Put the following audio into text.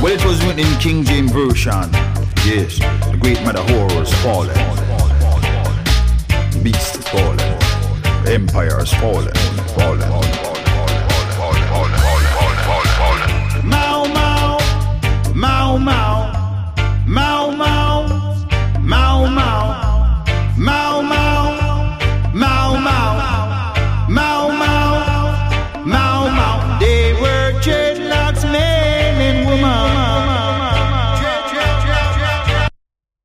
Well, it was written in King James Version. Yes, the great mother horror is fallen. Beast is fallen. Empire is fallen. Fallen.